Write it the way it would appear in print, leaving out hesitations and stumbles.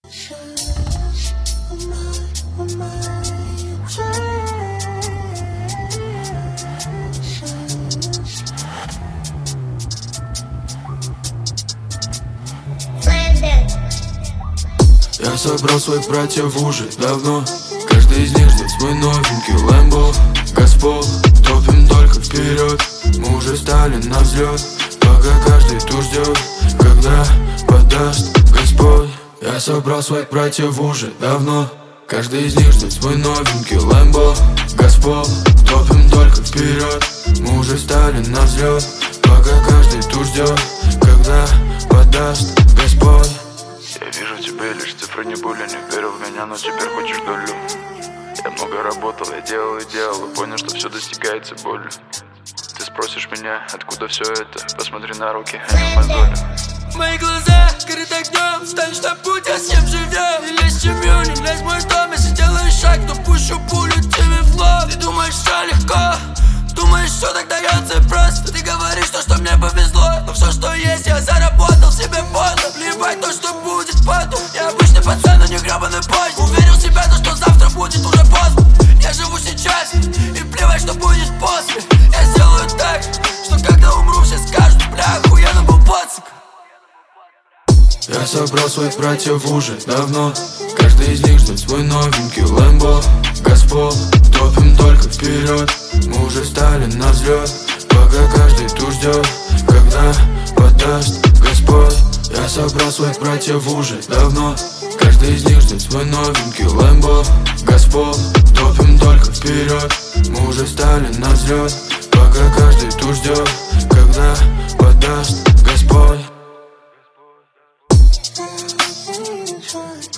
Я собрал своих братьев уже давно. Каждый из них ждет свой новенький Лэмбо. Господ, топим только вперед. Мы уже стали на взлет, пока каждый тут ждет, когда подаст Господь. Я собрал своих братьев уже давно. Каждый из них ждет свой новенький Лэмбо. Господ, топим только вперед. Мы уже стали на взлет, пока каждый тут ждет, когда подаст Господь. Я вижу тебя лишь цифры, не более не верил в меня, но теперь хочешь долю. Я много работал, я делал и делал, и понял, что все достигается болью. Ты спросишь меня, откуда все это? Посмотри на руки, а не мозоли. Мои глаза горят огнем, станешь на путь, а с ним живем. Не лезь в семью, не лезь в мой дом. Если делаешь шаг, то пущу пулю тебе в лоб. Ты думаешь, все легко, думаешь, все так дается просто. Ты говоришь, что мне повезло, но все, что есть, я заработал себе подло. Плевать то, что будет потом. Я обычный пацан, а не гребаный поезд. Уверил в себя, то, что завтра будет уже поздно. Я живу сейчас, и плевать, что будет после. Я сделаю так, что когда умру, все скажут: бля, охуенно был пацик. Я собрал своих братьев уже давно. Каждый из них ждет свой новенький Лэмбо. Господ, топим только вперед. Мы уже стали на взлет, пока каждый тут ждет, когда подаст Господь. Я собрал своих братьев уже давно. Каждый из них ждет свой новенький Лэмбо. Господ, топим только вперед. Мы уже стали на взлет, пока каждый тут ждет, когда подаст Господь.